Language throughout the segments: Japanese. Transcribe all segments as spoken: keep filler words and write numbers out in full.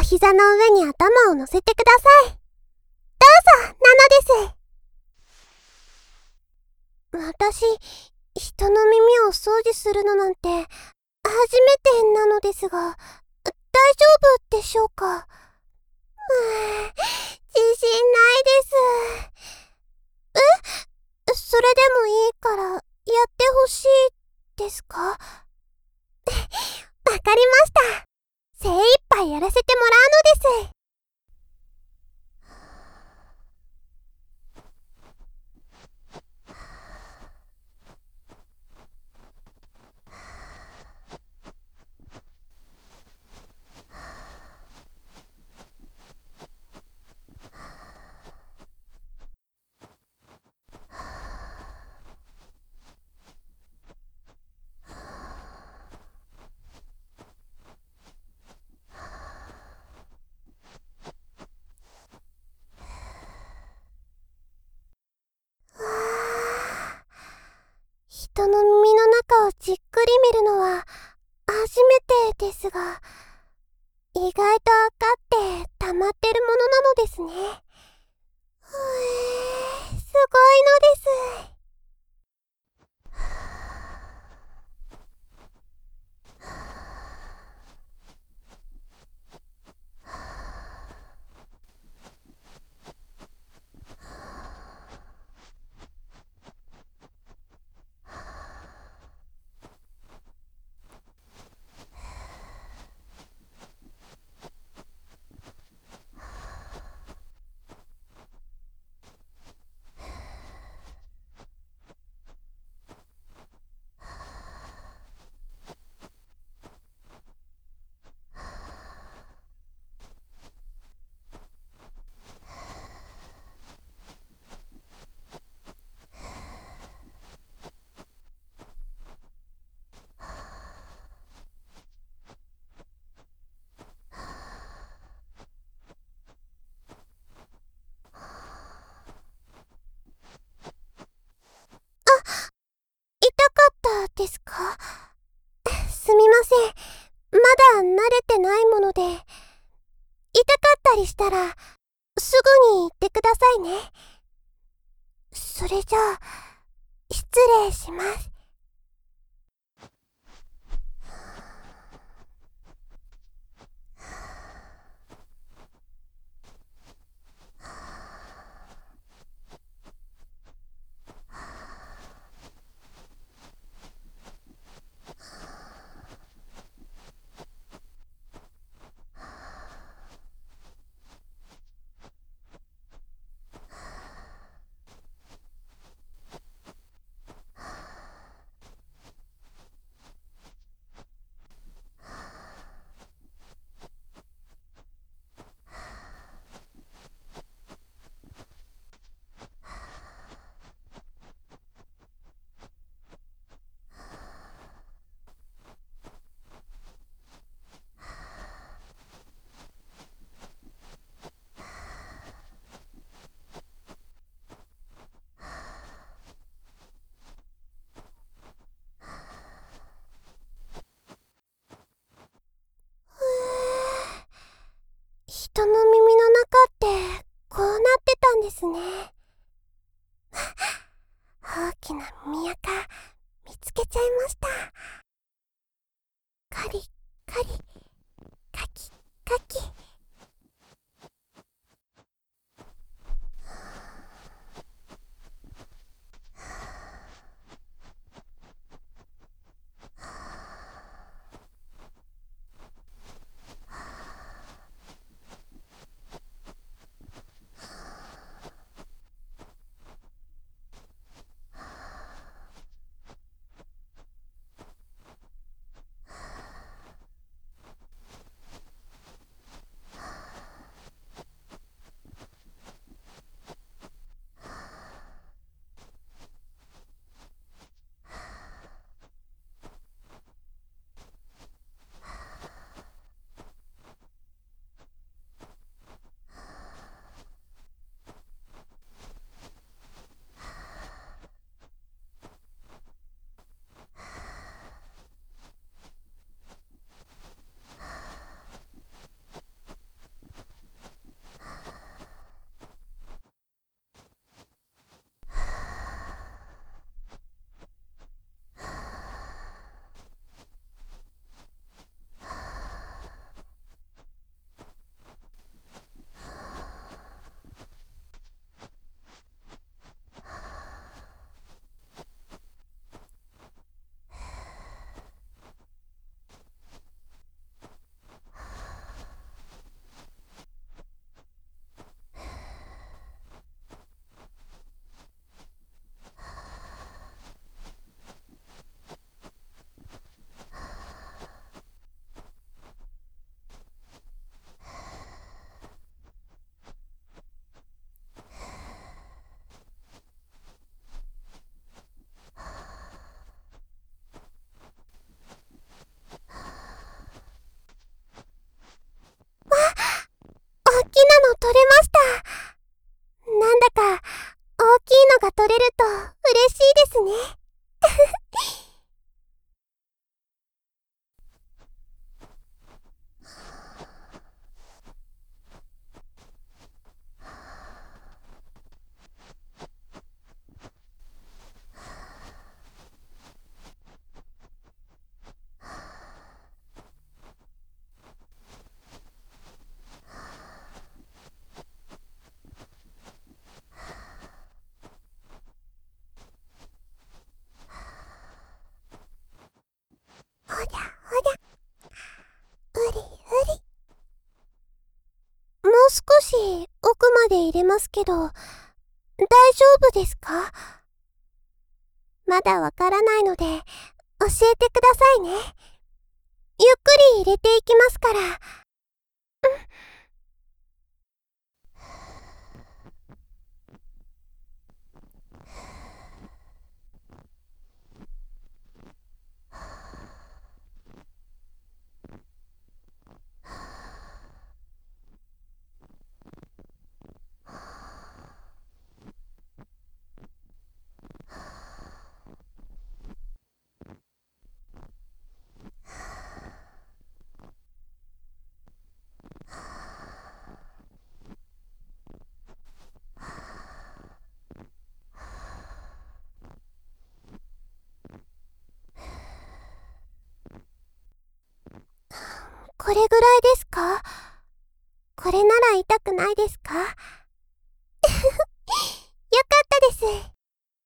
膝の上に頭を乗せてください。どうぞ、ナノです。私、人の耳を掃除するのなんて初めてなのですが、大丈夫でしょうか？うーん、自信ないです。え？それでもいいからやってほしいですか？わかりました。精一杯やらせてもらうのです。人の耳の中をじっくり見るのは初めてですが、意外と赤って溜まってるものなのですね。ふえ、すごいのです。痛かったですか？すみません。まだ慣れてないもので。痛かったりしたら、すぐに言ってくださいね。それじゃあ、失礼します。人の耳の中ってこうなってたんですね。大きな耳垢見つけちゃいました。カリカリ、カキカキ。 取れました。なんだか、大きいのが取れると嬉しいですね。ほりゃほりゃ。うりうり。もう少し奥まで入れますけど、大丈夫ですか？まだわからないので、教えてくださいね。ゆっくり入れていきますから。これぐらいですか？これなら痛くないですか？よかったです。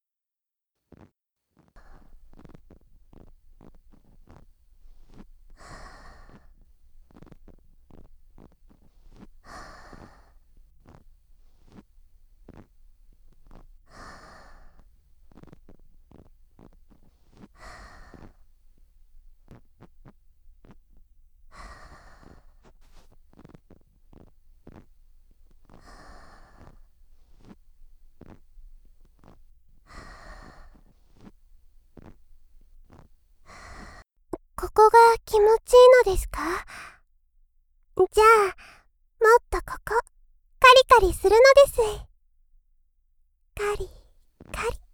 ここが気持ちいいのですか？じゃあ、もっとここ、カリカリするのです。カリ、カリ。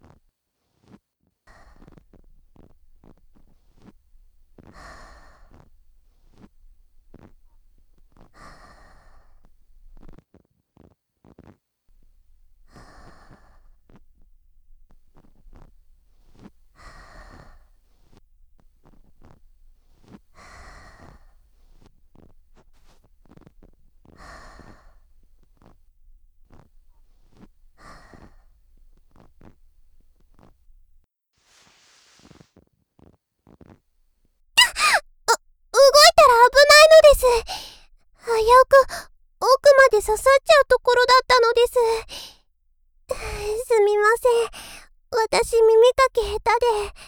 動いたら危ないのです。危うく奥まで刺さっちゃうところだったのです。すみません。私耳かき下手で。え？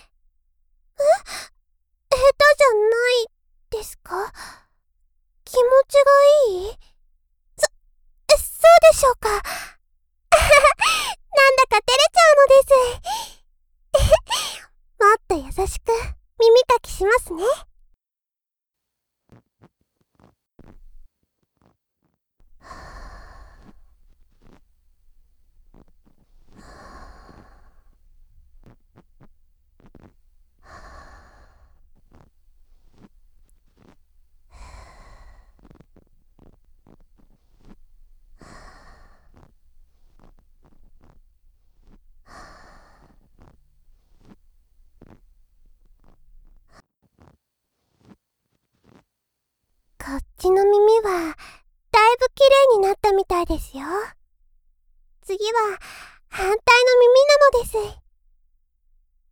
下手じゃないですか？気持ちがいい？そ、そうでしょうか？なんだか照れちゃうのです。もっと優しく耳かきしますね。こっちの耳はだいぶ綺麗になったみたいですよ。次は反対の耳なのです。